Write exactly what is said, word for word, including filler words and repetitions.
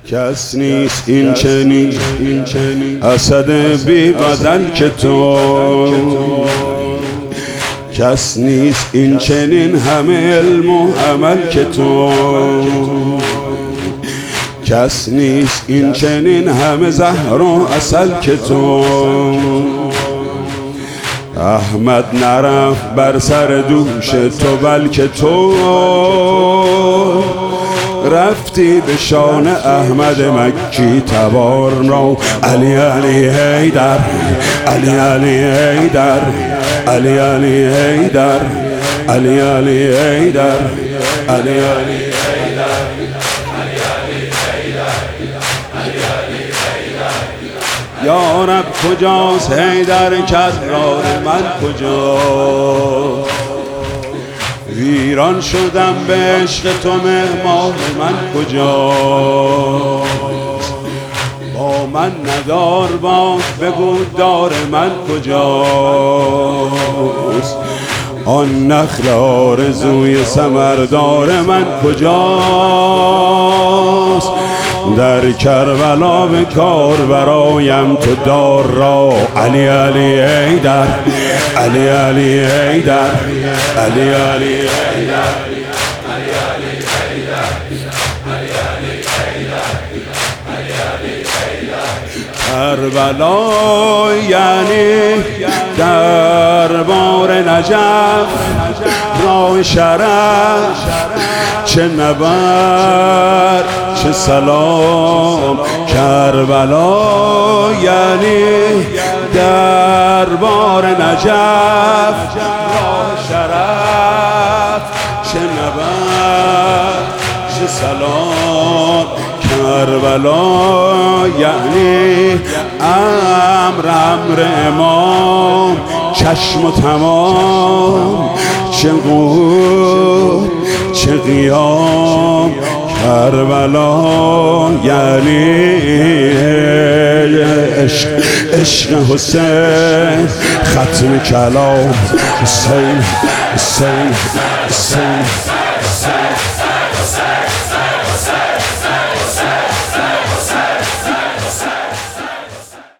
کس نیست این چنین اسد بی بدل که تو، کس نیست این چنین همه علم و عمل که تو، کس نیست این چنین همه زهر و عسل که تو. احمد نرفت بر سر دوش تو بلکه تو رفتی به شان احمد مکی تبار را. علی علی حیدر، علی علی حیدر، علی علی حیدر، علی علی حیدر، علی علی یا رب کجاست حیدر کرار من کجا؟ ویران شدم به عشق تو مهمان من کجا؟ با من ندار باش بگو دار من کجاست؟ آن نخل آرزوی ثمردار من کجاست؟ در کربلا به کار برایم تو دار را. علی علی حیدر، علی علی حیدر، علی علی حیدر، کربلا یعنی دربار نجف، راه شرف، چه نبرد چه سلام. کربلا یعنی دربار نجف، راه شرف، چه نبرد چه سلام. کربلا یعنی امر امر امام، چشم و تمام، چه قول چه قیام. کربلا یعنی عشق، عشق حسین، ختم کلام. حسین حسین حسین